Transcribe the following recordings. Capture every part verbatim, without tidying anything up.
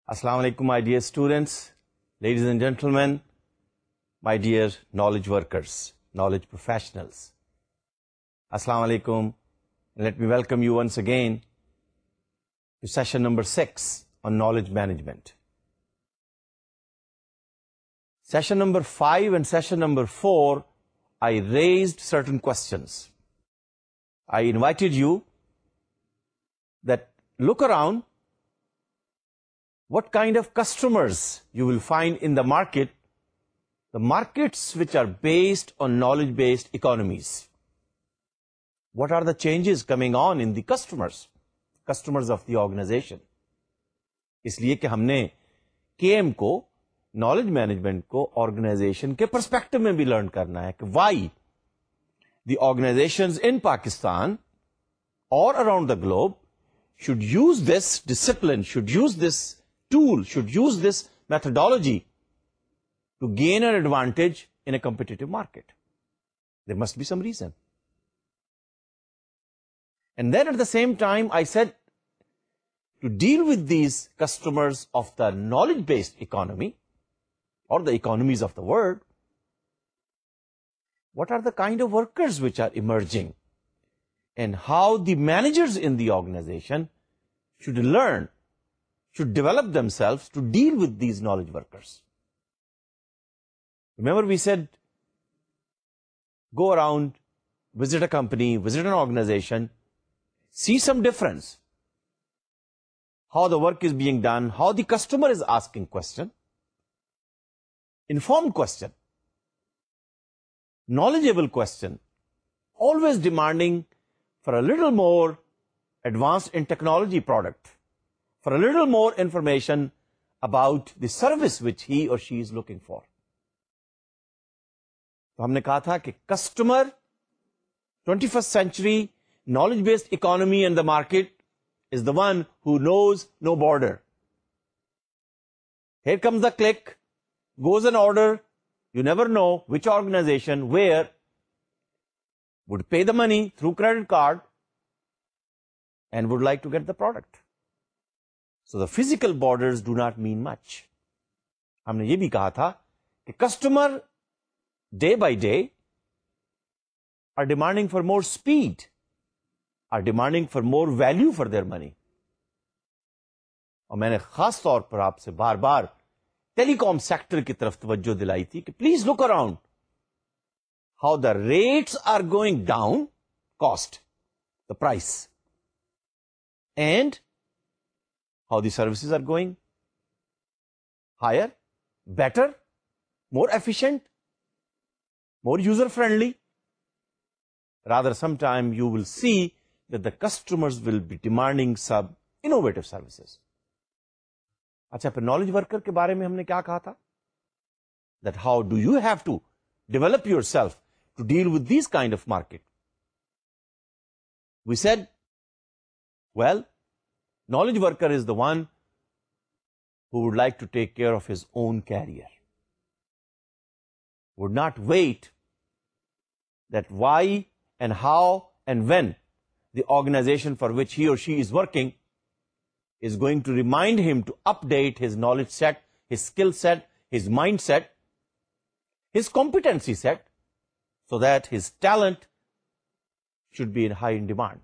Assalamu alaikum, my dear students, ladies and gentlemen, my dear knowledge workers, knowledge professionals. Assalamu alaikum, and let me welcome you once again to session number six on knowledge management. Session number five and session number four, I raised certain questions. I invited you that look around what kind of customers you will find in the market, the markets which are based on knowledge-based economies. What are the changes coming on in the customers, customers of the organization? इसलिए कि हमने K M को, knowledge management को organization के perspective में भी learn करना है कि why the organizations in Pakistan or around the globe should use this discipline, should use this tool, should use this methodology to gain an advantage in a competitive market. There must be some reason. And then at the same time, I said, to deal with these customers of the knowledge-based economy, or the economies of the world, what are the kind of workers which are emerging, and how the managers in the organization should learn, should develop themselves to deal with these knowledge workers. Remember we said, go around, visit a company, visit an organization, see some difference, how the work is being done, how the customer is asking question, informed question, knowledgeable question, always demanding for a little more advanced in technology product, for a little more information about the service which he or she is looking for. तो हमने कहा था कि customer, twenty-first century, knowledge-based economy and the market is the one who knows no border. Here comes the click, goes an order, you never know which organization, where, would pay the money through credit card and would like to get the product. So the physical borders do not mean much. हमने ये भी कहा था कि customer day by day are demanding for more speed, are demanding for more value for their money. और मैंने खास तौर पर आपसे बार बार टेलीकॉम सेक्टर की तरफ तवज्जो दिलाई थी कि please look around how the rates are going down, cost, the price, and how the services are going higher, better, more efficient, more user-friendly. Rather, sometime you will see that the customers will be demanding some innovative services. अच्छा, फिर knowledge worker के बारे में हमने क्या कहा था? That how do you have to develop yourself to deal with these kind of market? We said, well, knowledge worker is the one who would like to take care of his own career, would not wait that why and how and when the organization for which he or she is working is going to remind him to update his knowledge set, his skill set, his mindset, his competency set, so that his talent should be in high in demand.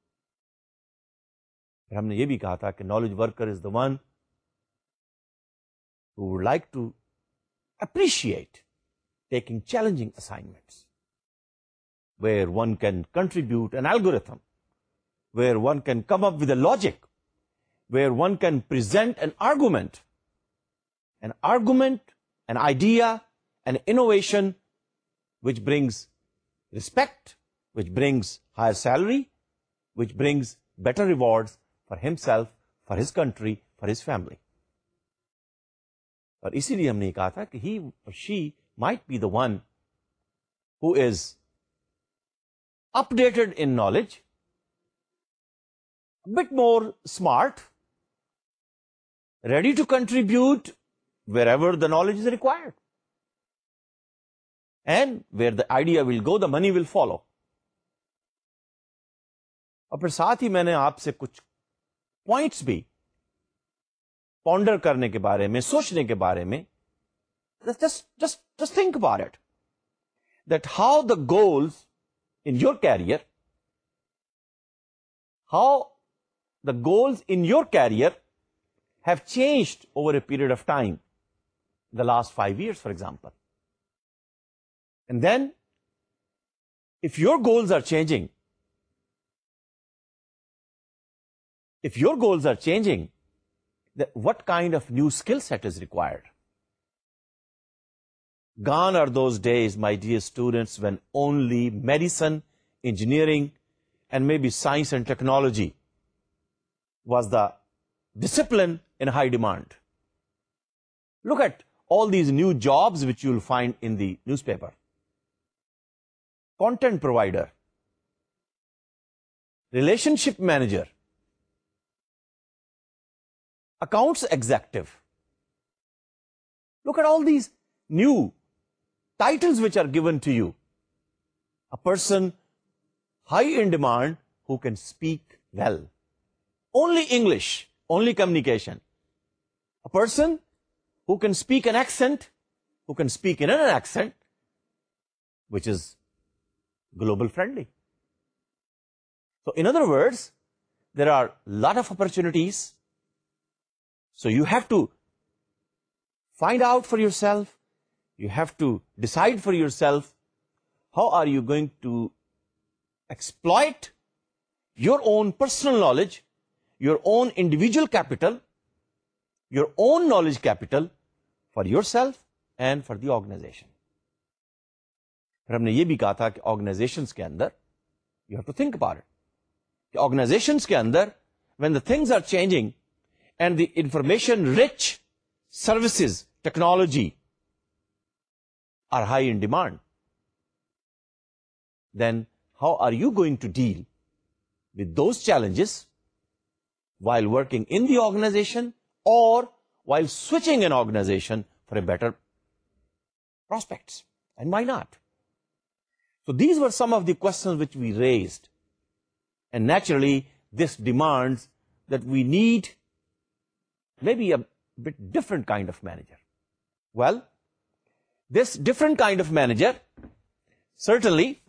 फिर हमने ये भी कहा था कि knowledge worker is the one who would like to appreciate taking challenging assignments, where one can contribute an algorithm, where one can come up with a logic, where one can present an argument, an argument, an idea, an innovation which brings respect, which brings higher salary, which brings better rewards for himself, for his country, for his family. और इसीलिए हमने कहा था कि he or she might be the one who is updated in knowledge, a bit more smart, ready to contribute wherever the knowledge is required. And where the idea will go, the money will follow. और फिर साथ ही मैंने आपसे कुछ points भी ponder करने के बारे में, सोचने के बारे में. Just, just, just think about it. That how the goals in your career, how the goals in your career have changed over a period of time, the last five years, for example. And then, if your goals are changing, if your goals are changing, then what kind of new skill set is required? Gone are those days, my dear students, when only medicine, engineering, and maybe science and technology was the discipline in high demand. Look at all these new jobs which you will find in the newspaper. Content provider, relationship manager, accounts executive. Look at all these new titles which are given to you. A person high in demand who can speak well. Only English, only communication. A person who can speak an accent, who can speak in an accent, which is global friendly. So in other words, there are a lot of opportunities. So you have to find out for yourself, you have to decide for yourself, how are you going to exploit your own personal knowledge, your own individual capital, your own knowledge capital for yourself and for the organization. फिर हमने ये भी कहा था कि organizations के अंदर, you have to think about it. कि organizations के अंदर, when the things are changing and the information rich services, technology are high in demand, then how are you going to deal with those challenges while working in the organization or while switching an organization for a better prospects? And why not? So these were some of the questions which we raised. And naturally, this demands that we need maybe a bit different kind of manager. Well, this different kind of manager certainly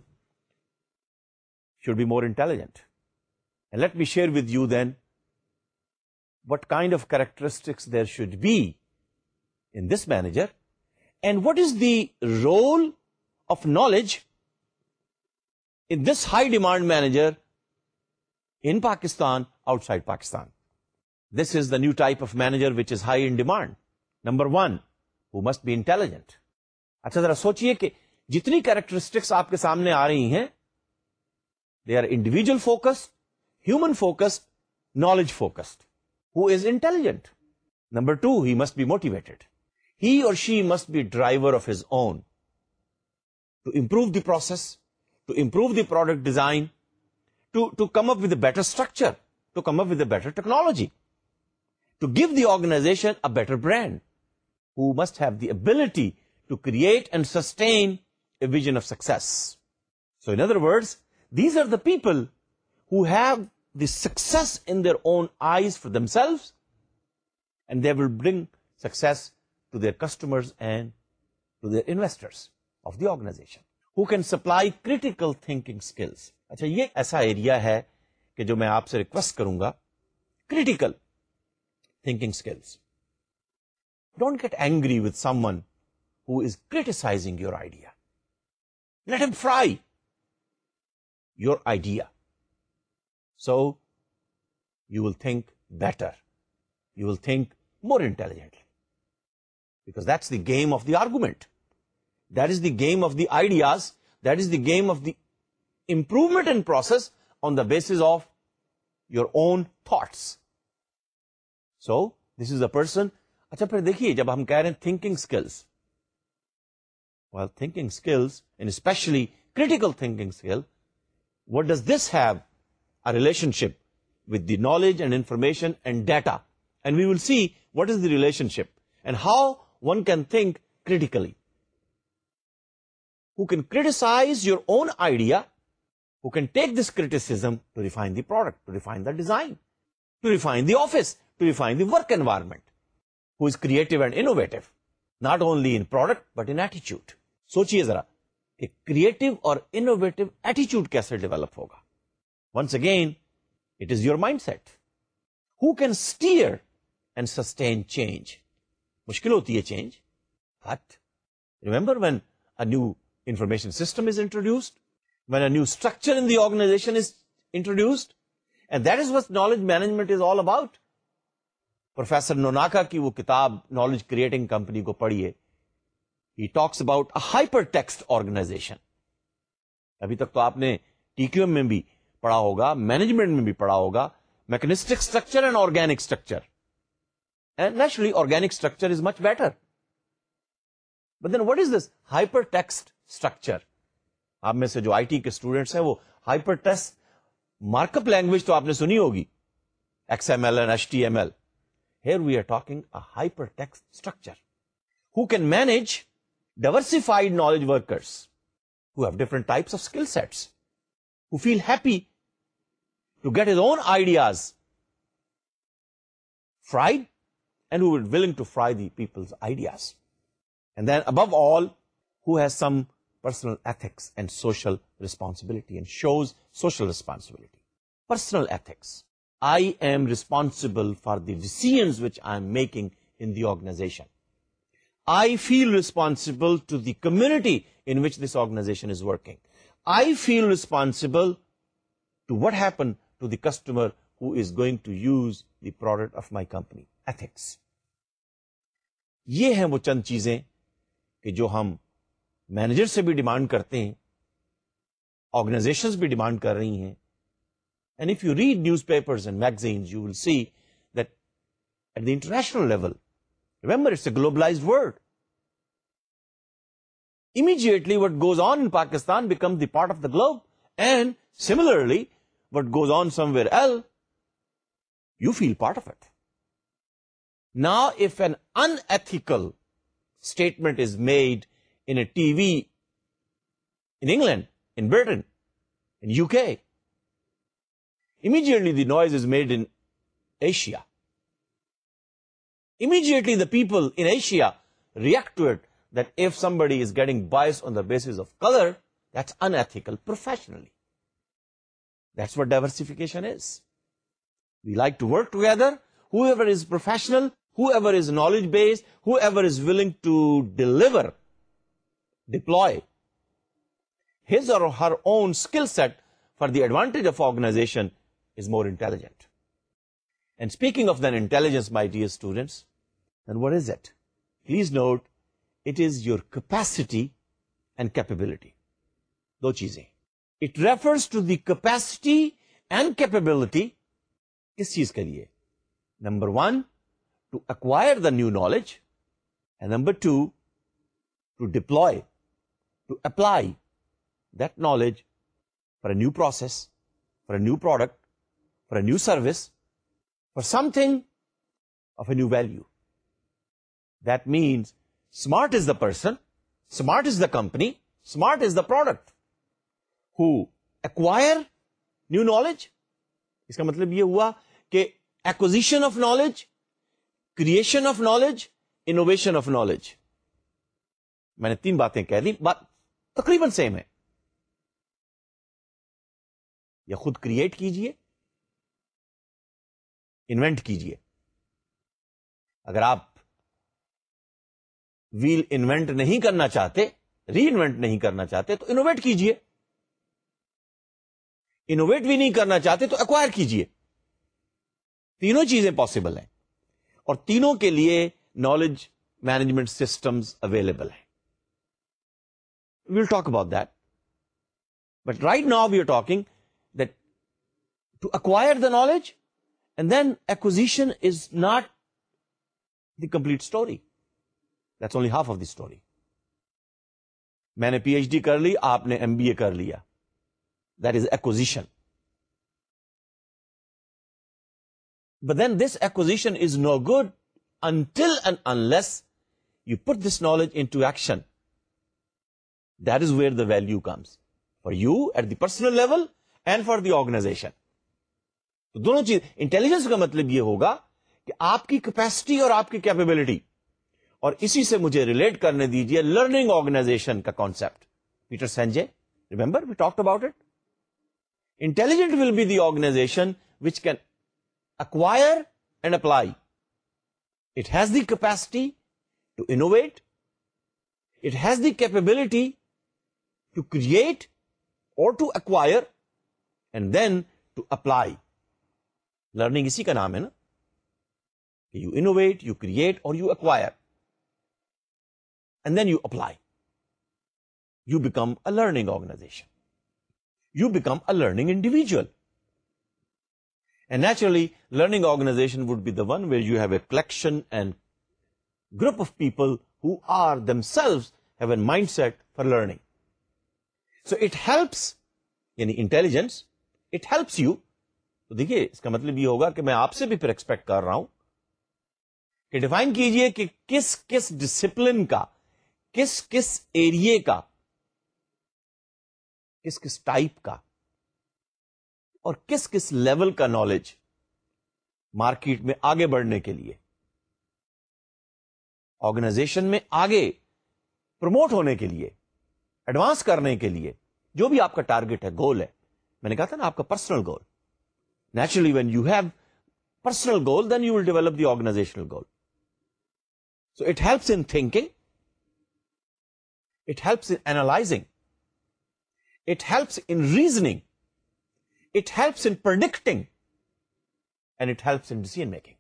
should be more intelligent. And let me share with you then what kind of characteristics there should be in this manager and what is the role of knowledge in this high demand manager in Pakistan, outside Pakistan. This is the new type of manager which is high in demand. Number one, who must be intelligent. अच्छा जरा सोचिए कि जितनी characteristics आपके सामने आ रही हैं, they are individual focused, human focused, knowledge focused. Who is intelligent? Number two, he must be motivated. He or she must be driver of his own to improve the process, to improve the product design, to, to come up with a better structure, to come up with a better technology, to give the organization a better brand, who must have the ability to create and sustain a vision of success. So in other words, these are the people who have the success in their own eyes for themselves, and they will bring success to their customers and to their investors of the organization, who can supply critical thinking skills. अच्छा ये ऐसा area है कि जो मैं आपसे request करूंगा, critical thinking skills. Don't get angry with someone who is criticizing your idea. Let him fry your idea. So you will think better. You will think more intelligently. Because that's the game of the argument. That is the game of the ideas. That is the game of the improvement in process on the basis of your own thoughts. So this is a person. अच्छा फिर देखिए जब हम कह रहे हैं thinking skills. Well, thinking skills, and especially critical thinking skill, what does this have a relationship with the knowledge and information and data? And we will see what is the relationship and how one can think critically. Who can criticize your own idea, who can take this criticism to refine the product, to refine the design, to refine the office, to refine the work environment. who is creative and innovative, not only in product but in attitude. सोचिए जरा कि creative और innovative attitude कैसे develop होगा. Once again, it is your mindset. Who can steer and sustain change? मुश्किल होती है change. But remember when a new information system is introduced, when a new structure in the organization is introduced, and that is what knowledge management is all about. Professor Nonaka की वो किताब Knowledge Creating Company को पढ़िए. He talks about a hypertext organization. अभी तक तो आपने T Q M में भी पढ़ा होगा, मैनेजमेंट में भी पढ़ा होगा, mechanistic structure and organic structure. And naturally, organic structure is much better. But then what is this hypertext structure? आप में से जो I T के स्टूडेंट्स हैं वो hypertext markup language तो आपने सुनी होगी, X M L and H T M L. Here we are talking a hypertext structure. Who can manage diversified knowledge workers who have different types of skill sets, who feel happy to get his own ideas fried, and who are willing to fry the people's ideas. And then above all, who has some personal ethics and social responsibility and shows social responsibility. Personal ethics. I am responsible for the decisions which I am making in the organization. I feel responsible to the community in which this organization is working. I feel responsible to what happened to the customer who is going to use the product of my company. Ethics. ये हैं वो चंद चीजें कि जो हम manager से भी demand करते हैं, ऑर्गेनाइजेशंस भी डिमांड कर रही हैं. And if you read newspapers and magazines, you will see that at the international level, remember it's a globalized world. Immediately what goes on in Pakistan becomes the part of the globe. And similarly, what goes on somewhere else, you feel part of it. Now, if an unethical statement is made in a T V in England, in Britain, in U K, immediately the noise is made in Asia. Immediately the people in Asia react to it, that if somebody is getting biased on the basis of color, that's unethical professionally. That's what diversification is. We like to work together. Whoever is professional, whoever is knowledge-based, whoever is willing to deliver, deploy his or her own skill set for the advantage of organization is more intelligent. And speaking of that intelligence, my dear students, then what is it? Please note, it is your capacity and capability. दो चीजें. It refers to the capacity and capability किस चीज के लिए? Number one, to acquire the new knowledge, and number two, to deploy, to apply that knowledge for a new process, for a new product, for a new service, for something of a new value. That means smart is the person, smart is the company, smart is the product who acquire new knowledge. इसका मतलब ये हुआ कि acquisition of knowledge, creation of knowledge, innovation of knowledge. मैंने तीन बातें कह दी, बात तकरीबन सेम है. या खुद क्रिएट कीजिए, इन्वेंट कीजिए. अगर आप व्हील इन्वेंट नहीं करना चाहते, री इन्वेंट नहीं करना चाहते, तो इनोवेट कीजिए. इनोवेट भी नहीं करना चाहते तो एक्वायर कीजिए. तीनों चीजें पॉसिबल हैं और तीनों के लिए नॉलेज मैनेजमेंट सिस्टम्स अवेलेबल हैं. We'll talk about that. But right now we are talking that to acquire the knowledge, and then acquisition is not the complete story. That's only half of the story. मैंने PhD कर ली, आपने MBA कर लिया. That is acquisition. But then this acquisition is no good until and unless you put this knowledge into action. That is where the value comes. For you at the personal level and for the organization. तो दोनों चीज, intelligence का मतलब यह होगा कि आपकी capacity और आपकी कैपेबिलिटी, और इसी से मुझे रिलेट करने दीजिए लर्निंग ऑर्गेनाइजेशन का concept. Peter Senge, remember we talked about it. Intelligent will be the organization which can acquire and apply. It has the capacity to innovate. It has the capability to create or to acquire and then to apply. Learning इसी का नाम है ना, कि you innovate, you create or you acquire and then you apply. You become a learning organization. You become a learning individual. And naturally, learning organization would be the one where you have a collection and group of people who are themselves have a mindset for learning. So it helps, यानी intelligence, it helps you. तो देखिए, इसका मतलब ये होगा कि मैं आपसे भी फिर एक्सपेक्ट कर रहा हूं कि डिफाइन कीजिए कि किस किस डिसिप्लिन का, किस किस एरिया का, किस किस टाइप का और किस किस लेवल का नॉलेज मार्केट में आगे बढ़ने के लिए, ऑर्गेनाइजेशन में आगे प्रमोट होने के लिए, एडवांस करने के लिए, जो भी आपका टारगेट है, गोल है. मैंने कहा था ना, आपका personal goal. Naturally when you have personal goal, then you will develop the organizational goal. So it helps in thinking, it helps in analyzing, it helps in reasoning, it helps in predicting and it helps in decision making.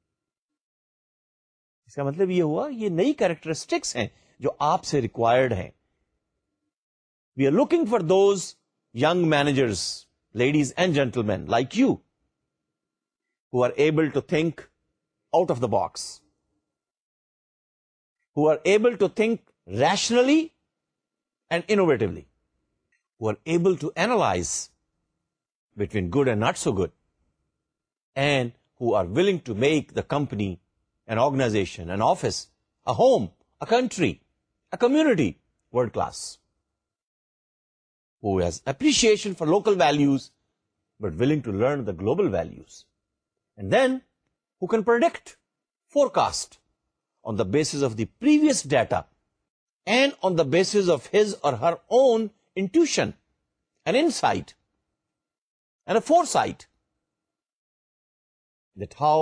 इसका मतलब ये हुआ, ये नई characteristics हैं जो आपसे required हैं. We are looking for those young managers, ladies and gentlemen like you, who are able to think out of the box, who are able to think rationally and innovatively, who are able to analyze between good and not so good, and who are willing to make the company, an organization, an office, a home, a country, a community world class. Who has appreciation for local values but willing to learn the global values. And then who can predict, forecast on the basis of the previous data and on the basis of his or her own intuition and insight and a foresight that how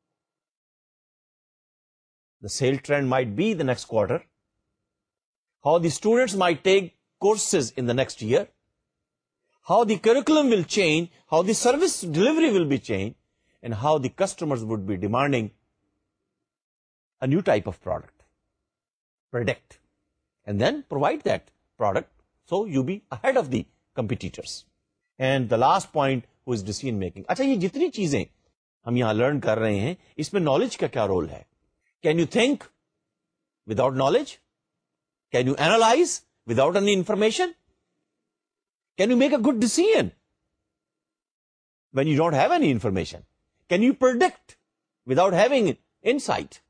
the sale trend might be the next quarter, how the students might take courses in the next year, how the curriculum will change, how the service delivery will be changed, and how the customers would be demanding a new type of product. Predict. And then provide that product so you be ahead of the competitors. And the last point was decision making. अच्छा, ये जितनी चीजें हम यहां learn कर रहे हैं, इसमें नॉलेज का क्या रोल है? Can you think without knowledge? Can you analyze without any information? Can you make a good decision when you don't have any information? Can you predict without having insight?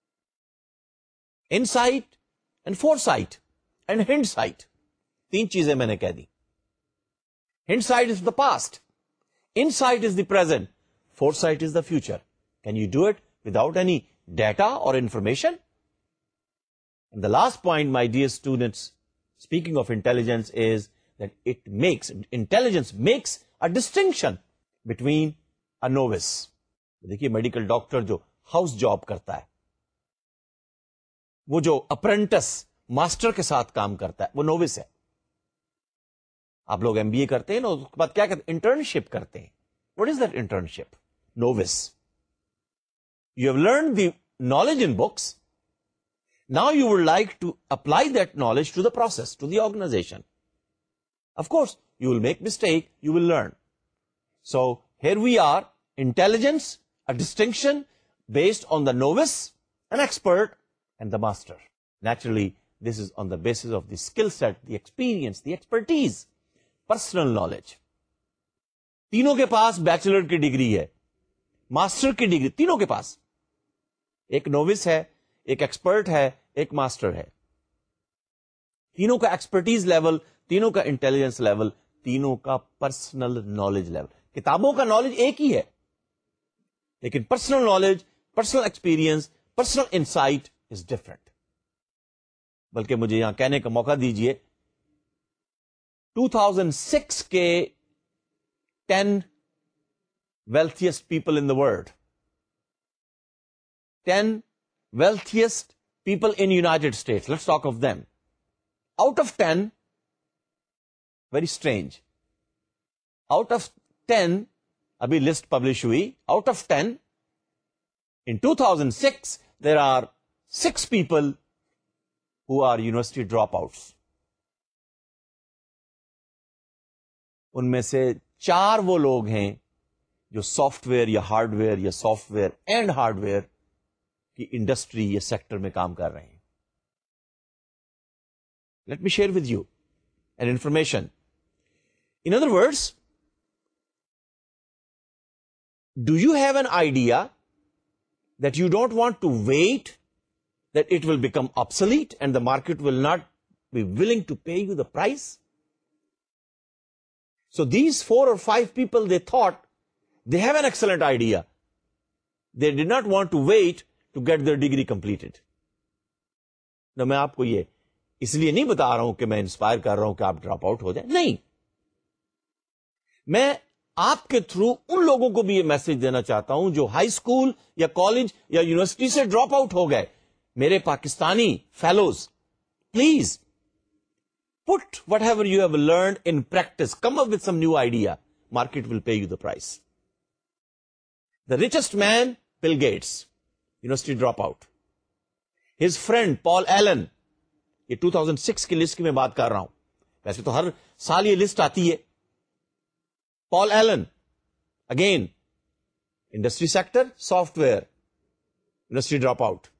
Insight and foresight and hindsight. तीन चीजें मैंने कह दी. Hindsight is the past. Insight is the present. Foresight is the future. Can you do it without any data or information? And the last point, my dear students, speaking of intelligence, is that it makes, intelligence makes a distinction between a novice. देखिए, medical doctor जो house job करता है, वो जो apprentice master के साथ काम करता है, वो नोविस है. आप लोग एमबीए करते हैं ना, उसके बाद क्या करते हैं? इंटर्नशिप करते हैं. What is that internship? Novice. You have learn the knowledge in books. Now you would like to apply that knowledge to the process, to the organization. Of course you will make mistake, you will learn. So here we are, intelligence, a distinction based on the novice, an expert, and the master. Naturally, this is on the basis of the skill set, the experience, the expertise, personal knowledge. तीनों के पास bachelor की degree है, master की degree, तीनों के पास. एक novice है, एक एक्सपर्ट है, एक मास्टर है. तीनों का एक्सपर्टीज लेवल, तीनों का इंटेलिजेंस लेवल, तीनों का पर्सनल नॉलेज लेवल. किताबों का नॉलेज एक ही है, लेकिन personal knowledge personal experience, personal insight is different. बल्कि मुझे यहां कहने का मौका दीजिए, two thousand six के ten wealthiest people in the world, ten wealthiest people in United States, let's talk of them. Out of ten, very strange, out of ten, abhi list publish hui, out of ten, in two thousand six, there are six people who are university dropouts. उनमें से चार वो लोग हैं जो software या hardware या software and hardware की इंडस्ट्री या सेक्टर में काम कर रहे हैं. Let me share with you an information. In other words, do you have an idea that you don't want to wait that it will become obsolete and the market will not be willing to pay you the price? So these four or five people, they thought they have an excellent idea. They did not want to wait to get their degree completed. Now, मैं आपको ये इसलिए नहीं बता रहा हूं कि मैं इंस्पायर कर रहा हूं कि आप ड्रॉप आउट हो जाए. नहीं, मैं आपके थ्रू उन लोगों को भी ये मैसेज देना चाहता हूं जो हाई स्कूल या कॉलेज या यूनिवर्सिटी से ड्रॉप आउट हो गए. मेरे Pakistani fellows, please put whatever you have learned in practice. Come up with some new idea. Market will pay you the price. The richest man, Bill Gates, university dropout. His friend, Paul Allen, ये two thousand six की list की मैं बात कर रहा हूं. वैसे तो हर साल ये लिस्ट आती है. Paul Allen, again, industry sector, software, university dropout.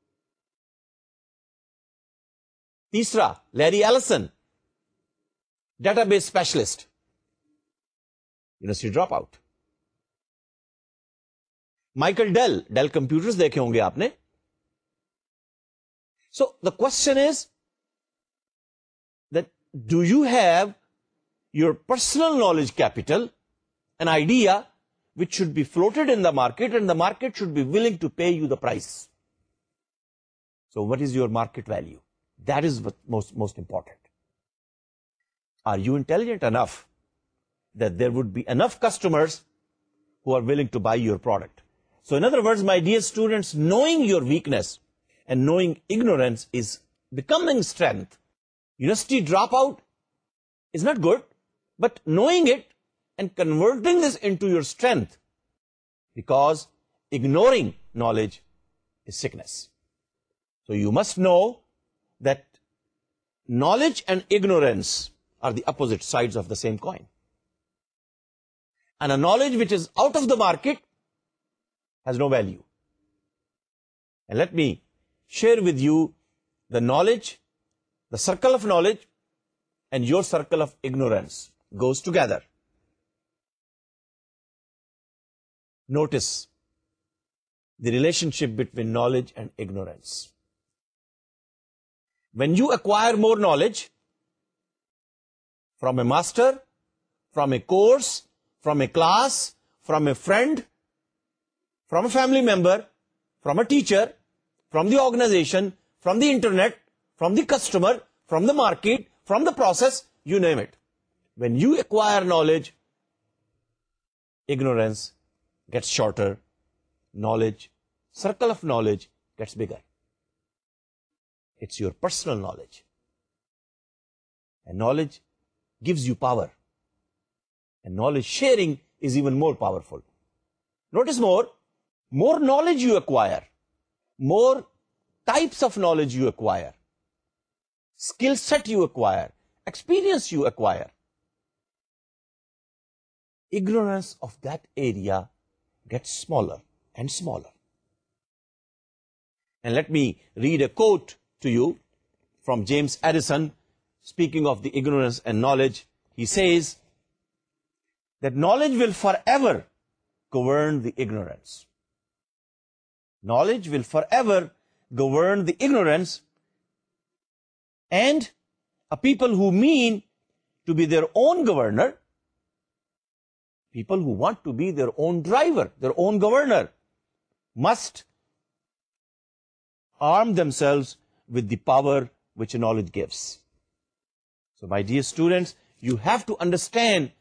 तीसरा, Larry Ellison, database specialist, university dropout. Michael Dell, Dell computers देखे होंगे आपने. So the question is that do you have your personal knowledge capital, an idea which should be floated in the market and the market should be willing to pay you the price? So what is your market value? That is what most, most important. Are you intelligent enough that there would be enough customers who are willing to buy your product? So in other words, my dear students, knowing your weakness and knowing ignorance is becoming strength. University dropout is not good, but knowing it and converting this into your strength, because ignoring knowledge is sickness. So you must know that knowledge and ignorance are the opposite sides of the same coin. And a knowledge which is out of the market has no value. And let me share with you the knowledge, the circle of knowledge and your circle of ignorance goes together. Notice the relationship between knowledge and ignorance. When you acquire more knowledge from a master, from a course, from a class, from a friend, from a family member, from a teacher, from the organization, from the internet, from the customer, from the market, from the process, you name it. When you acquire knowledge, ignorance gets shorter, knowledge, circle of knowledge gets bigger. It's your personal knowledge. And knowledge gives you power. And knowledge sharing is even more powerful. Notice more, more knowledge you acquire, more types of knowledge you acquire, skill set you acquire, experience you acquire. Ignorance of that area gets smaller and smaller. And let me read a quote to you from James Addison, speaking of the ignorance and knowledge. He says that knowledge will forever govern the ignorance. Knowledge will forever govern the ignorance, and a people who mean to be their own governor, people who want to be their own driver, their own governor, must arm themselves with the power which knowledge gives. So, my dear students, you have to understand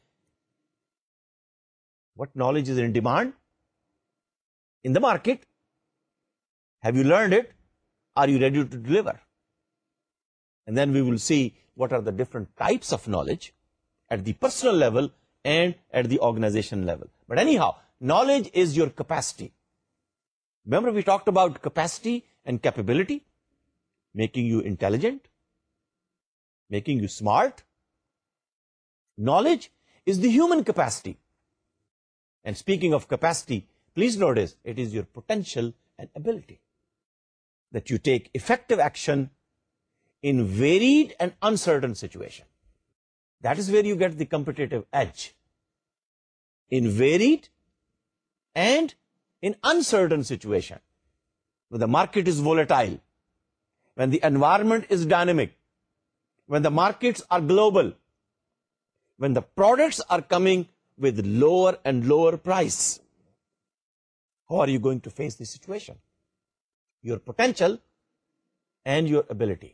what knowledge is in demand in the market. Have you learned it? Are you ready to deliver? And then we will see what are the different types of knowledge at the personal level and at the organization level. But anyhow, knowledge is your capacity. Remember, we talked about capacity and capability, making you intelligent, making you smart. Knowledge is the human capacity. And speaking of capacity, please notice it is your potential and ability that you take effective action in varied and uncertain situation. That is where you get the competitive edge. In varied and in uncertain situation, when the market is volatile, when the environment is dynamic, when the markets are global, when the products are coming with lower and lower price, how are you going to face this situation? Your potential and your ability.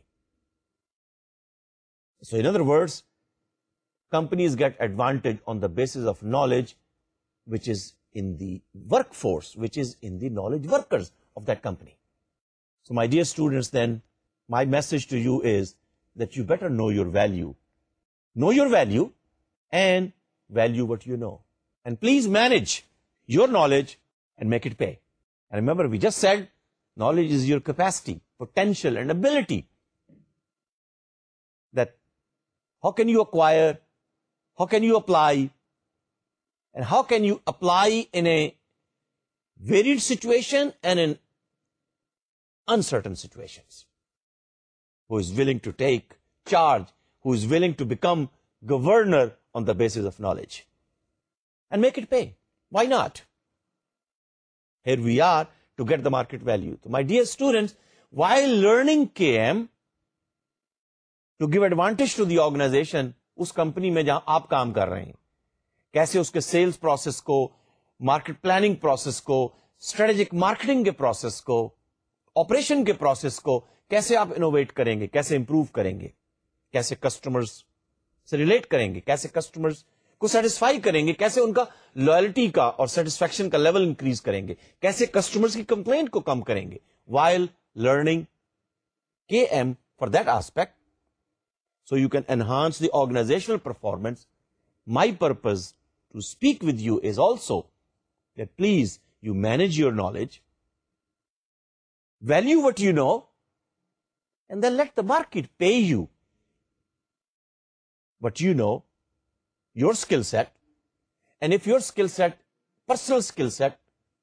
So in other words, companies get advantage on the basis of knowledge which is in the workforce, which is in the knowledge workers of that company. So my dear students, then, my message to you is that you better know your value. Know your value and value what you know. And please manage your knowledge and make it pay. And remember, we just said knowledge is your capacity, potential, and ability. That how can you acquire, how can you apply, and how can you apply in a varied situation and in uncertain situations. Who is willing to take charge, who is willing to become governor on the basis of knowledge. And make it pay. Why not? Here we are to get the market value. So my dear students, while learning K M, to give advantage to the organization, उस company में जहां आप काम कर रहे हैं, कैसे उसके सेल्स प्रोसेस को, मार्केट प्लानिंग प्रोसेस को, स्ट्रेटेजिक मार्केटिंग के प्रोसेस को, ऑपरेशन के प्रोसेस को कैसे आप इनोवेट करेंगे, कैसे इंप्रूव करेंगे, कैसे कस्टमर्स से रिलेट करेंगे, कैसे कस्टमर्स को सेटिस्फाई करेंगे, कैसे उनका लॉयल्टी का और सेटिस्फैक्शन का लेवल इंक्रीज करेंगे, कैसे कस्टमर्स की कंप्लेंट को कम करेंगे, while learning K M for that aspect, so you can enhance the organizational performance. My purpose to speak with you is also that please you manage your knowledge, value what you know, and then let the market pay you what you know, your skill set. And if your skill set, personal skill set,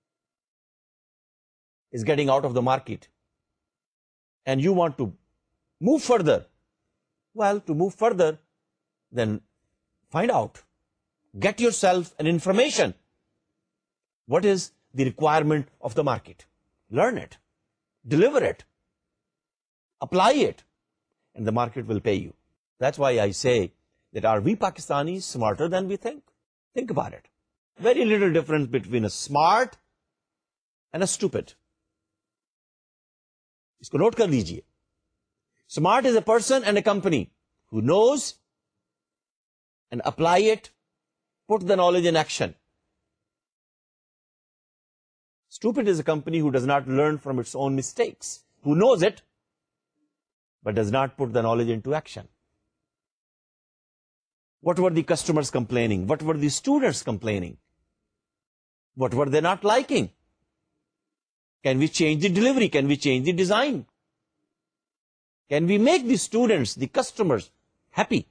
is getting out of the market and you want to move further, well, to move further, then find out, get yourself an information. What is the requirement of the market? Learn it, deliver it, apply it, and the market will pay you. That's why I say that are we Pakistanis smarter than we think? Think about it. Very little difference between a smart and a stupid. इसको note कर लीजिए. Smart is a person and a company who knows and apply it, put the knowledge in action. Stupid is a company who does not learn from its own mistakes, who knows it, but does not put the knowledge into action. What were the customers complaining? What were the students complaining? What were they not liking? Can we change the delivery? Can we change the design? Can we make the students, the customers, happy?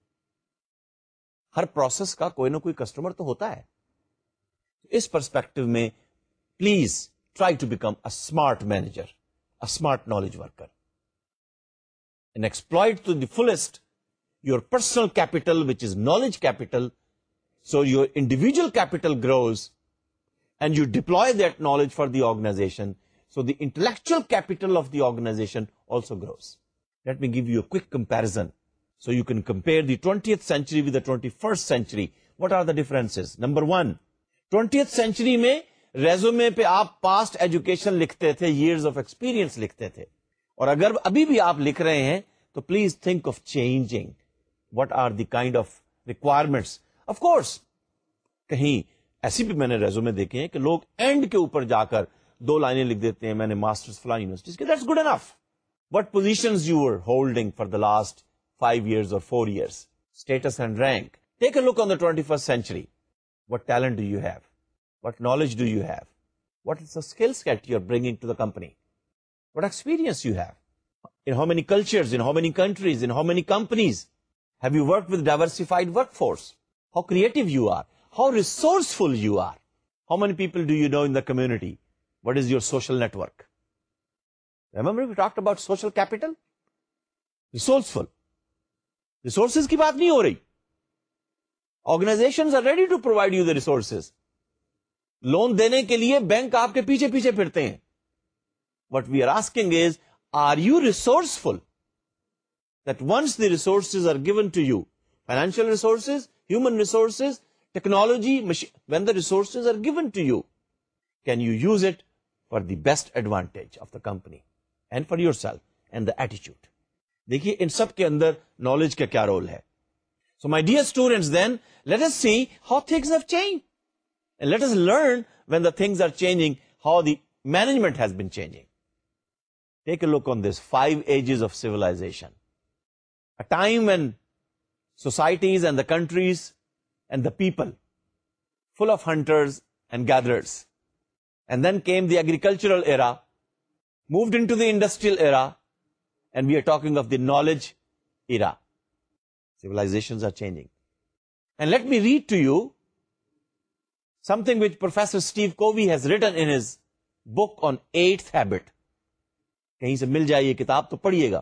हर process का कोई ना कोई customer तो होता है. इस perspective में please try to become a smart manager, a smart knowledge worker, and exploit to the fullest your personal capital, which is knowledge capital, so your individual capital grows and you deploy that knowledge for the organization, so the intellectual capital of the organization also grows. Let me give you a quick comparison so you can compare the twentieth century with the twenty-first century. What are the differences? Number one, twentieth century में resume पे आप past education लिखते थे, years of experience लिखते थे, और अगर अभी भी आप लिख रहे हैं तो please think of changing. What are the kind of requirements. Of course कहीं ऐसी भी मैंने रेज्यूमे देखे हैं कि लोग एंड के ऊपर जाकर दो लाइनें लिख देते हैं, मैंने मास्टर्स फला यूनिवर्सिटीज के. That's good enough. What positions you were holding for the last five years or four years, status and rank. Take a look on the twenty-first century. What talent do you have? What knowledge do you have? What is the skill set you're bringing to the company? What experience you have? In how many cultures, in how many countries, in how many companies have you worked with diversified workforce? How creative you are? How resourceful you are? How many people do you know in the community? What is your social network? Remember we talked about social capital? Resourceful. Resources की बात नहीं हो रही. Organizations are ready to provide you the resources. Loan देने के लिए bank आपके पीछे पीछे फिरते हैं. What we are asking is, are you resourceful? That once the resources are given to you, financial resources, human resources, technology, when the resources are given to you, can you use it for the best advantage of the company and for yourself and the attitude. देखिए इन सब के अंदर knowledge का क्या role है. So my dear students, then let us see how things have changed and let us learn when the things are changing how the management has been changing. Take a look on this five ages of civilization. A time when societies and the countries and the people full of hunters and gatherers, and then came the agricultural era, moved into the industrial era, and we are talking of the knowledge era. Civilizations are changing. And let me read to you something which Professor Steve Covey has written in his book on eighth habit. कहीं से मिल जाए ये किताब तो पढ़िएगा.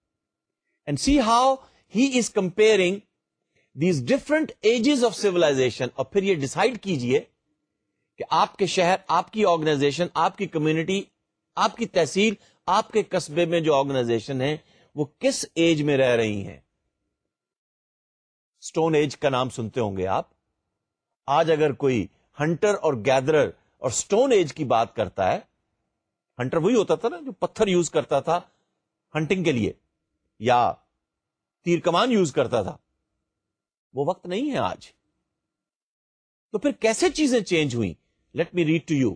And see how he is comparing these different ages of civilization. और फिर ये डिसाइड कीजिए कि आपके शहर, आपकी ऑर्गेनाइजेशन, आपकी कम्युनिटी, आपकी तहसील, आपके कस्बे में जो ऑर्गेनाइजेशन है वो किस एज में रह रही हैं. स्टोन एज का नाम सुनते होंगे आप. आज अगर कोई हंटर और गैदरर और स्टोन एज की बात करता है, हंटर वही होता था ना जो पत्थर यूज करता था हंटिंग के लिए या तीर कमान यूज करता था, वो वक्त नहीं है आज. तो फिर कैसे चीजें चेंज हुई? Let me read to you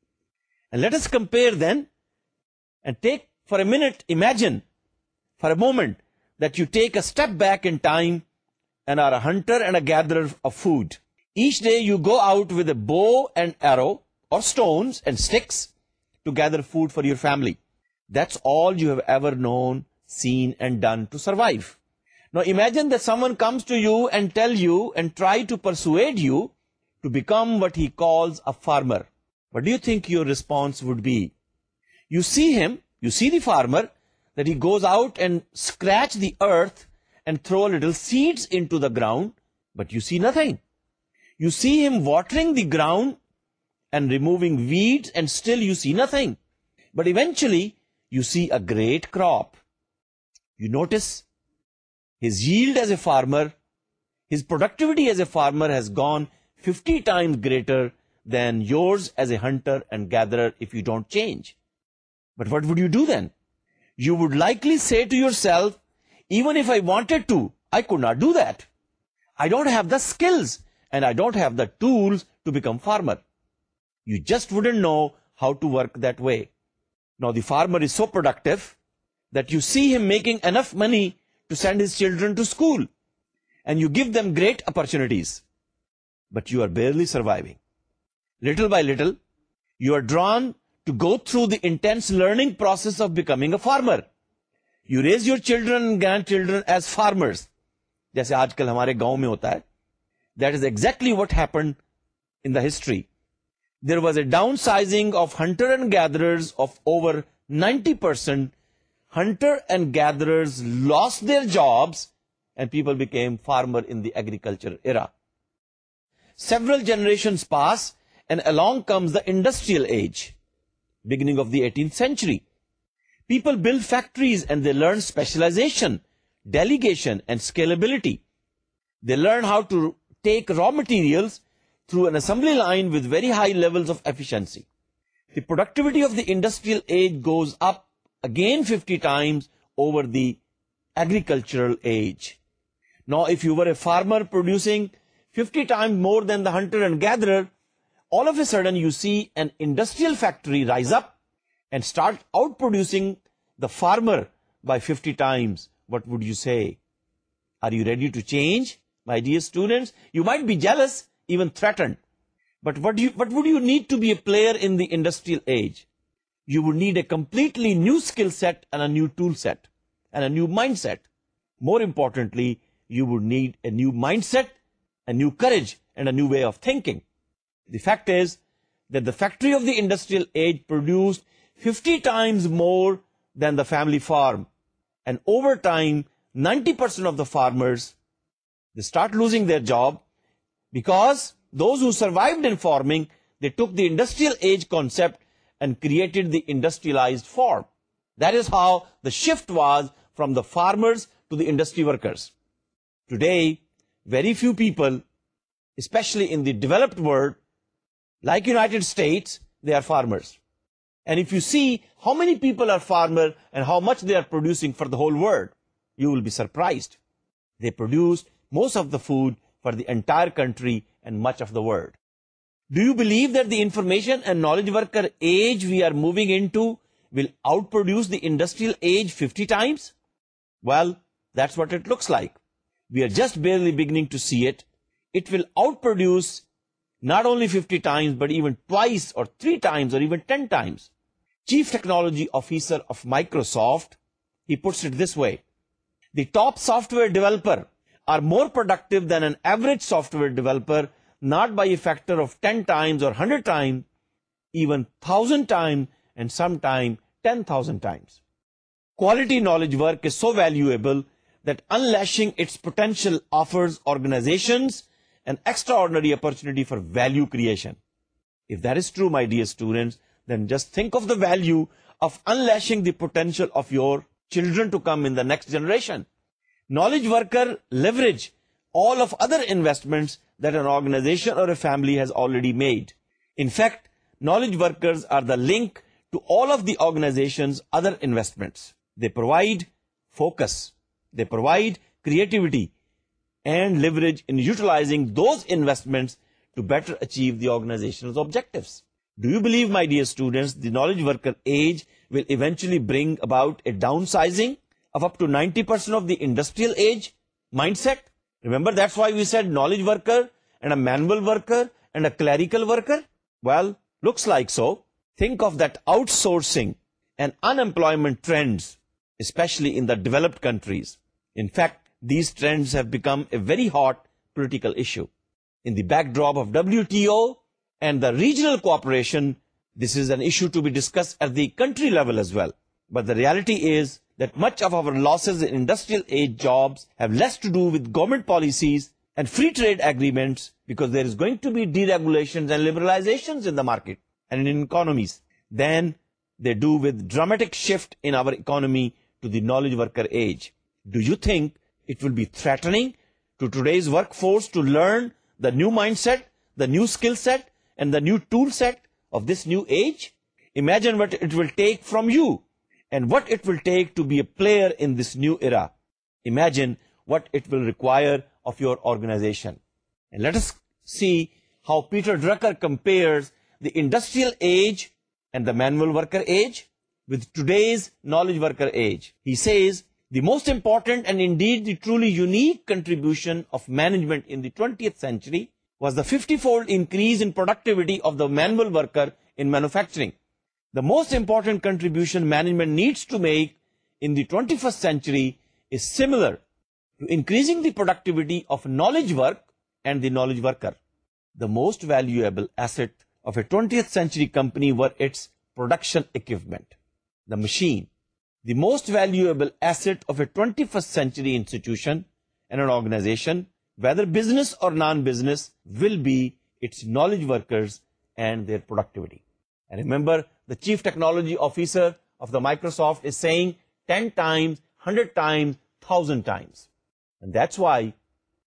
and let us compare then. And take for a minute, imagine for a moment that you take a step back in time and are a hunter and a gatherer of food. Each day you go out with a bow and arrow or stones and sticks to gather food for your family. That's all you have ever known, seen and done to survive. Now imagine that someone comes to you and tell you and try to persuade you to become what he calls a farmer. What do you think your response would be? You see him, you see the farmer, that he goes out and scratch the earth and throw little seeds into the ground, but you see nothing. You see him watering the ground and removing weeds, and still you see nothing. But eventually, you see a great crop. You notice his yield as a farmer, his productivity as a farmer has gone fifty times greater than yours as a hunter and gatherer if you don't change. But what would you do then? You would likely say to yourself, even if I wanted to, I could not do that. I don't have the skills and I don't have the tools to become farmer. You just wouldn't know how to work that way. Now the farmer is so productive that you see him making enough money to send his children to school, and you give them great opportunities. But you are barely surviving. Little by little, you are drawn to go through the intense learning process of becoming a farmer. You raise your children and grandchildren as farmers. जैसे आजकल हमारे गांव में होता है. That is exactly what happened in the history. There was a downsizing of hunter and gatherers of over ninety percent. Hunter and gatherers lost their jobs and people became farmer in the agriculture era. Several generations pass and along comes the industrial age, beginning of the eighteenth century. People build factories and they learn specialization, delegation and scalability. They learn how to take raw materials, through an assembly line with very high levels of efficiency. The productivity of the industrial age goes up again fifty times over the agricultural age. Now, if you were a farmer producing fifty times more than the hunter and gatherer, all of a sudden you see an industrial factory rise up and start outproducing the farmer by fifty times. What would you say? Are you ready to change, my dear students? You might be jealous, even threatened. But what, do you, what would you need to be a player in the industrial age? You would need a completely new skill set and a new tool set and a new mindset. More importantly, you would need a new mindset, a new courage, and a new way of thinking. The fact is that the factory of the industrial age produced fifty times more than the family farm. And over time, ninety percent of the farmers, they start losing their job because those who survived in farming, they took the industrial age concept and created the industrialized farm. That is how the shift was from the farmers to the industry workers. Today, very few people, especially in the developed world, like United States, they are farmers. And if you see how many people are farmers and how much they are producing for the whole world, you will be surprised. They produce most of the food for the entire country and much of the world. Do you believe that the information and knowledge worker age we are moving into will outproduce the industrial age fifty times? Well, that's what it looks like. We are just barely beginning to see it. It will outproduce not only fifty times, but even twice or three times or even ten times. Chief Technology Officer of Microsoft, he puts it this way: the top software developer are more productive than an average software developer, not by a factor of ten times or one hundred times, even one thousand times, and sometimes ten thousand times. Quality knowledge work is so valuable that unleashing its potential offers organizations an extraordinary opportunity for value creation. If that is true, my dear students, then just think of the value of unleashing the potential of your children to come in the next generation. Knowledge worker leverage all of other investments that an organization or a family has already made. In fact, knowledge workers are the link to all of the organization's other investments. They provide focus, they provide creativity, and leverage in utilizing those investments to better achieve the organization's objectives. Do you believe, my dear students, the knowledge worker age will eventually bring about a downsizing of up to ninety percent of the industrial age mindset? Remember, that's why we said knowledge worker and a manual worker and a clerical worker. Well, looks like so. Think of that outsourcing and unemployment trends, especially in the developed countries. In fact, these trends have become a very hot political issue. In the backdrop of W T O and the regional cooperation, this is an issue to be discussed at the country level as well. But the reality is that much of our losses in industrial age jobs have less to do with government policies and free trade agreements, because there is going to be deregulations and liberalizations in the market and in economies, than they do with dramatic shift in our economy to the knowledge worker age. Do you think it will be threatening to today's workforce to learn the new mindset, the new skill set, and the new tool set of this new age? Imagine what it will take from you and what it will take to be a player in this new era. Imagine what it will require of your organization. And let us see how Peter Drucker compares the industrial age and the manual worker age with today's knowledge worker age. He says, the most important and indeed the truly unique contribution of management in the twentieth century was the fifty-fold increase in productivity of the manual worker in manufacturing. The most important contribution management needs to make in the twenty-first century is similar to increasing the productivity of knowledge work and the knowledge worker. The most valuable asset of a twentieth century company were its production equipment, the machine. The most valuable asset of a twenty-first century institution and an organization, whether business or non-business, will be its knowledge workers and their productivity. And remember, the Chief Technology Officer of the Microsoft is saying ten times, one hundred times, one thousand times. And that's why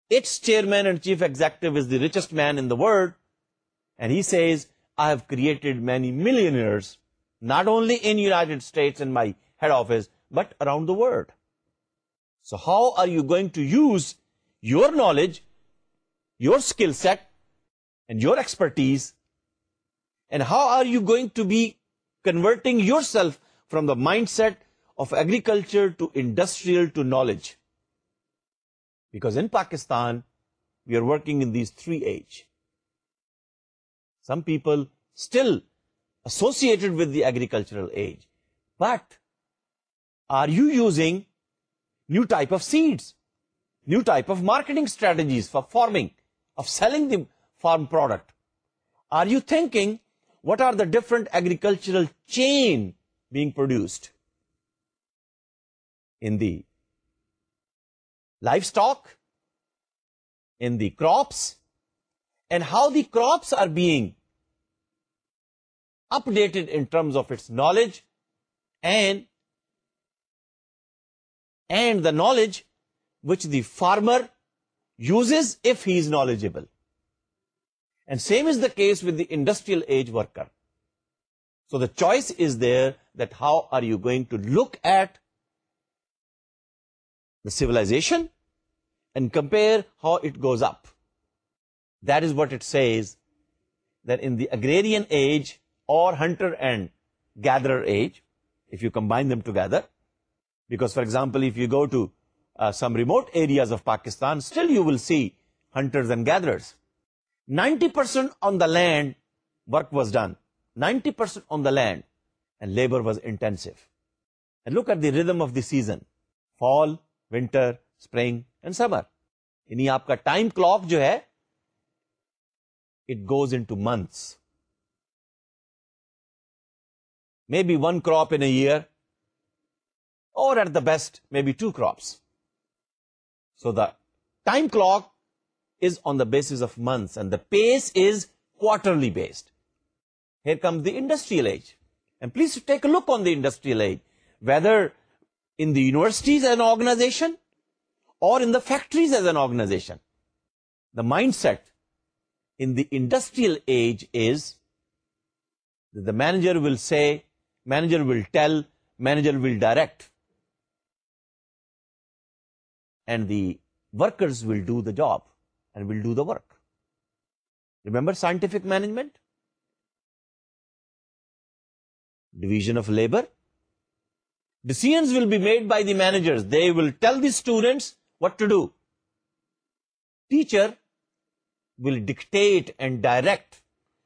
its chairman and chief executive is the richest man in the world, and he says, I have created many millionaires, not only in United States in my head office, but around the world. So how are you going to use your knowledge, your skill set, and your expertise, and how are you going to be converting yourself from the mindset of agriculture to industrial to knowledge? Because in Pakistan, we are working in these three age. Some people still associated with the agricultural age. But are you using new type of seeds, new type of marketing strategies for farming, of selling the farm product? Are you thinking what are the different agricultural chain being produced in the livestock, in the crops, and how the crops are being updated in terms of its knowledge and and the knowledge which the farmer uses if he is knowledgeable. And same is the case with the industrial age worker. So the choice is there that how are you going to look at the civilization and compare how it goes up. That is what it says, that in the agrarian age or hunter and gatherer age, if you combine them together, because for example, if you go to uh, some remote areas of Pakistan, still you will see hunters and gatherers. ninety percent on the land work was done, ninety percent on the land, and labor was intensive. And look at the rhythm of the season, fall, winter, spring and summer. यानी आपका time clock जो है, it goes into months. Maybe one crop in a year, or at the best, maybe two crops. So the time clock is on the basis of months, and the pace is quarterly based. Here comes the industrial age. And please take a look on the industrial age, whether in the universities as an organization or in the factories as an organization. The mindset in the industrial age is that the manager will say, manager will tell, manager will direct, and the workers will do the job and will do the work. Remember scientific management? Division of labor. Decisions will be made by the managers. They will tell the students what to do. Teacher will dictate and direct.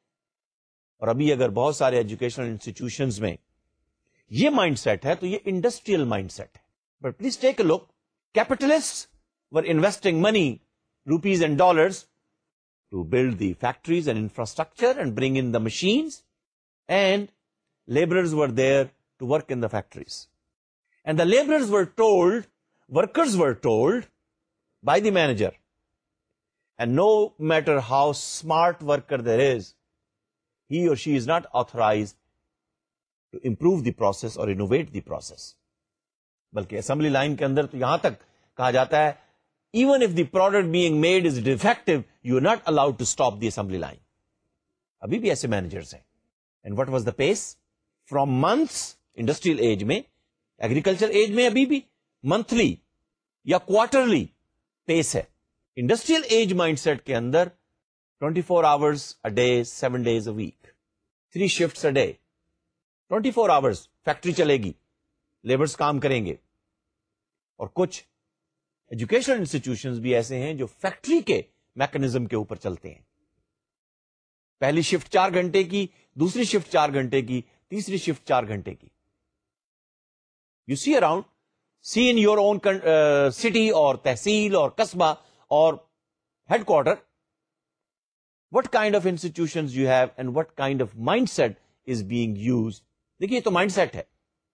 और अभी अगर बहुत सारे educational institutions में ये mindset है तो ये इंडस्ट्रियल माइंडसेट है. But please take a look. Capitalists were investing money, rupees and dollars, to build the factories and infrastructure and bring in the machines, and laborers were there to work in the factories. And the laborers were told, workers were told by the manager, and no matter how smart worker there is, he or she is not authorized to improve the process or innovate the process. बल्कि assembly line के अंदर तो यहां तक कहा जाता है, even if the product being made is defective, you are not allowed to stop the assembly line. अभी भी ऐसे मैनेजर्स हैं. And what was the pace? From months, industrial age में, agriculture age में अभी भी monthly या quarterly pace है. Industrial age mindset के अंदर twenty-four hours a day, seven days a week, three shifts a day, twenty-four hours factory चलेगी, labours काम करेंगे. और कुछ एजुकेशनल इंस्टीट्यूशंस भी ऐसे हैं जो फैक्ट्री के मैकेनिज्म के ऊपर चलते हैं. पहली शिफ्ट चार घंटे की, दूसरी शिफ्ट चार घंटे की, तीसरी शिफ्ट चार घंटे की. You see around, see in your own city और तहसील और कस्बा और headquarter, what kind of institutions you have and what kind of mindset is being used. देखिए तो mindset है.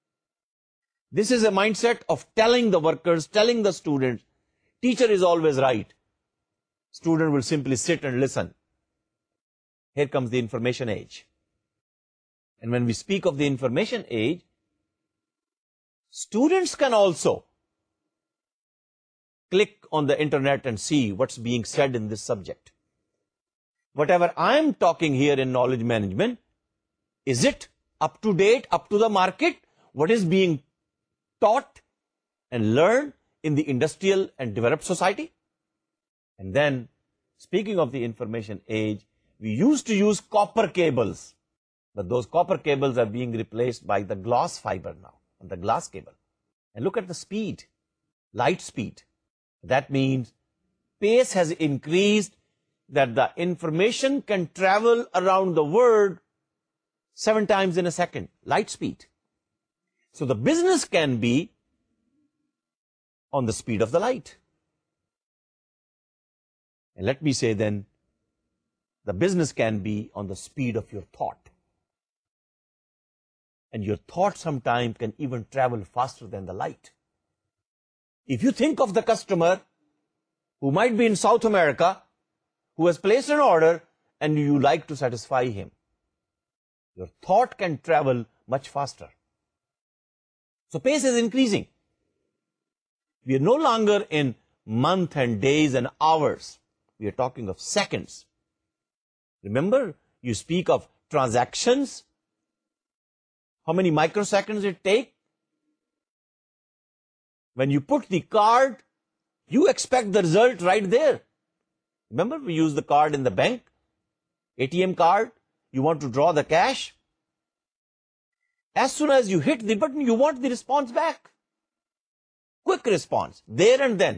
This is a mindset of telling the workers, telling the students, teacher is always right. Student will simply sit and listen. Here comes the information age. And when we speak of the information age, students can also click on the internet and see what's being said in this subject. Whatever I'm talking here in knowledge management, is it up to date, up to the market? What is being taught and learned in the industrial and developed society? And then, speaking of the information age, we used to use copper cables, but those copper cables are being replaced by the glass fiber now, and the glass cable. And look at the speed, light speed. That means pace has increased, that the information can travel around the world seven times in a second, light speed. So the business can be on the speed of the light. And let me say then, the business can be on the speed of your thought. And your thought sometimes can even travel faster than the light. If you think of the customer who might be in South America, who has placed an order, and you like to satisfy him, your thought can travel much faster. So pace is increasing. We are no longer in months and days and hours. We are talking of seconds. Remember, you speak of transactions. How many microseconds it takes? When you put the card, you expect the result right there. Remember, we use the card in the bank, A T M card. You want to draw the cash. As soon as you hit the button, you want the response back. Quick response, there and then.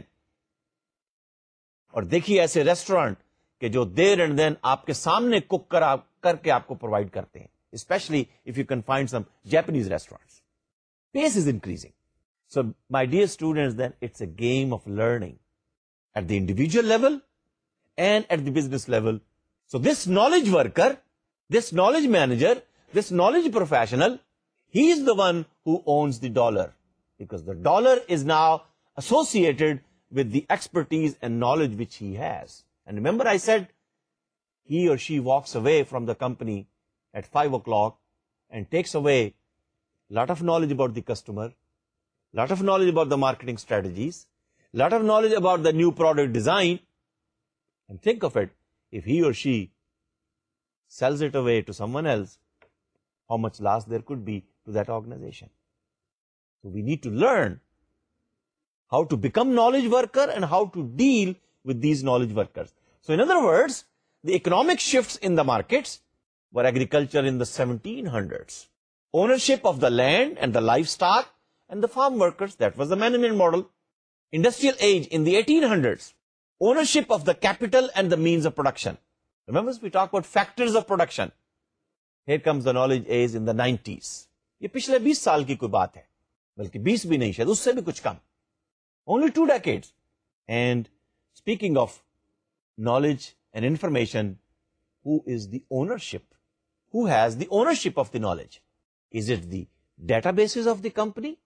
और देखिए ऐसे restaurant के जो there and then आपके सामने cook कर करके आपको प्रोवाइड करते हैं, especially if you can find some Japanese restaurants. Pace is increasing. So, my dear students, then it's a game of learning at the individual level and at the business level. So, this knowledge worker, this knowledge manager, this knowledge professional, he is the one who owns the dollar, because the dollar is now associated with the expertise and knowledge which he has. And remember I said, he or she walks away from the company at five o'clock and takes away a lot of knowledge about the customer, a lot of knowledge about the marketing strategies, a lot of knowledge about the new product design. And think of it, if he or she sells it away to someone else, how much loss there could be to that organization. So we need to learn how to become knowledge worker and how to deal with these knowledge workers. So in other words, the economic shifts in the markets were agriculture in the seventeen hundreds. Ownership of the land and the livestock and the farm workers, that was the management model. Industrial age in the eighteen hundreds. Ownership of the capital and the means of production. Remember, we talk about factors of production. Here comes the knowledge age in the nineties. ये पिछले बीस साल की कोई बात है, बल्कि बीस भी नहीं, शायद उससे भी कुछ कम. Only two decades. And speaking of knowledge and information, who is the ownership? Who has the ownership of the knowledge? Is it the databases of the company?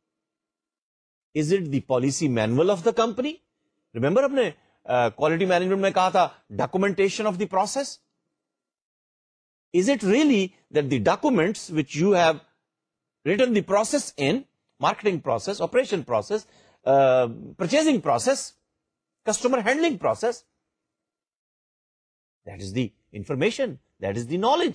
Is it the policy manual of the company? Remember अपने uh, quality management में कहा था documentation of the process? Is it really that the documents which you have written the process in, marketing process, operation process, uh, purchasing process, customer handling process, that is the information, that is the knowledge?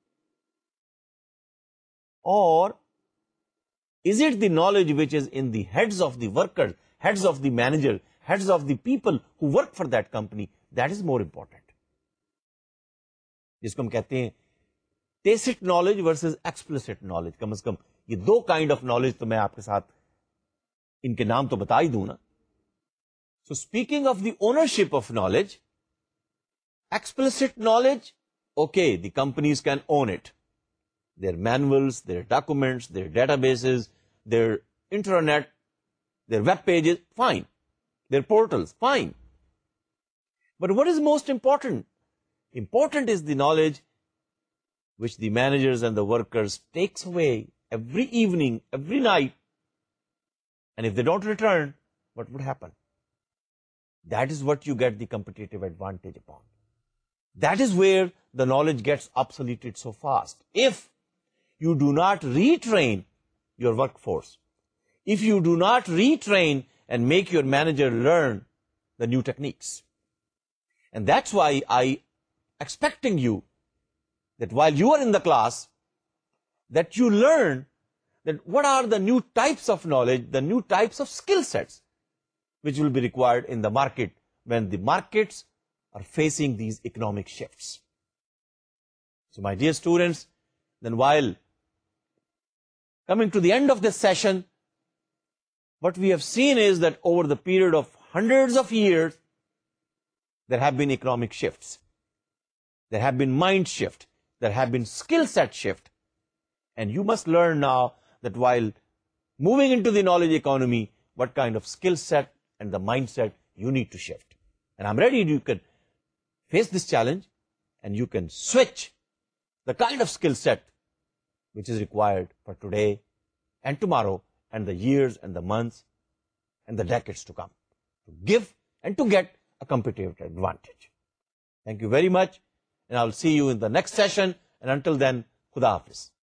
Or is it the knowledge which is in the heads of the workers, heads of the manager, heads of the people who work for that company? That is more important. जिसको हम कहते हैं tacit knowledge versus explicit knowledge. कम से कम ये दो kind of knowledge तो मैं आपके साथ इनके नाम तो बता ही दूं ना. So speaking of the ownership of knowledge, explicit knowledge, okay, the companies can own it. Their manuals, their documents, their databases, their intranet, their web pages, fine. Their portals, fine. But what is most important? Important is the knowledge which the managers and the workers takes away every evening, every night. And if they don't return, what would happen? That is what you get the competitive advantage upon. That is where the knowledge gets obsoleted so fast. If you do not retrain your workforce, if you do not retrain and make your manager learn the new techniques. And that's why I expecting you that while you are in the class, that you learn that what are the new types of knowledge, the new types of skill sets which will be required in the market when the markets are facing these economic shifts. So my dear students, then while coming to the end of this session, what we have seen is that over the period of hundreds of years, there have been economic shifts. There have been mind shift. There have been skill set shift. And you must learn now that while moving into the knowledge economy, what kind of skill set and the mindset you need to shift. And I'm ready, you can face this challenge and you can switch the kind of skill set which is required for today and tomorrow and the years and the months and the decades to come, to give and to get a competitive advantage. Thank you very much, and I'll see you in the next session, and until then, Khuda Hafiz.